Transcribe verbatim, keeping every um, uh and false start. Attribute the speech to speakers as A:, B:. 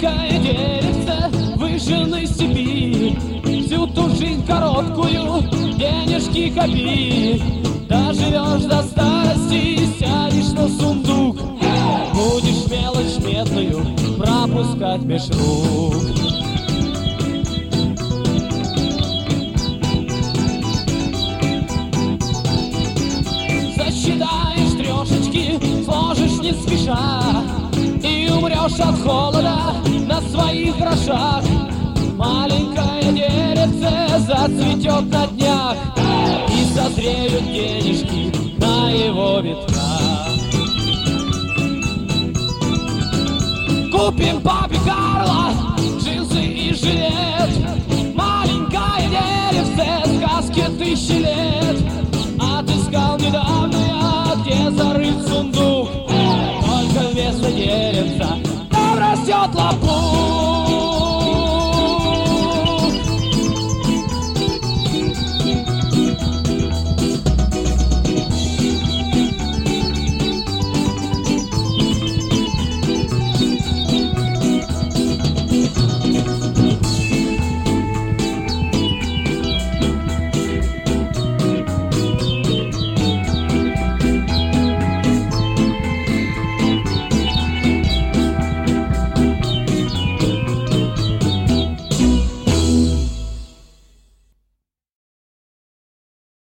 A: Маленькое деревце выжженной степи, всю ту жизнь короткую денежки копи. Доживешь до старости, сядешь на сундук, будешь мелочь медную пропускать меж рук. Засчитаешь трешечки, сложишь не спеша, и умрешь от холода на своих грошах. Маленькое деревце зацветет на днях, и созреют денежки на его ветвях. Купим папе Карла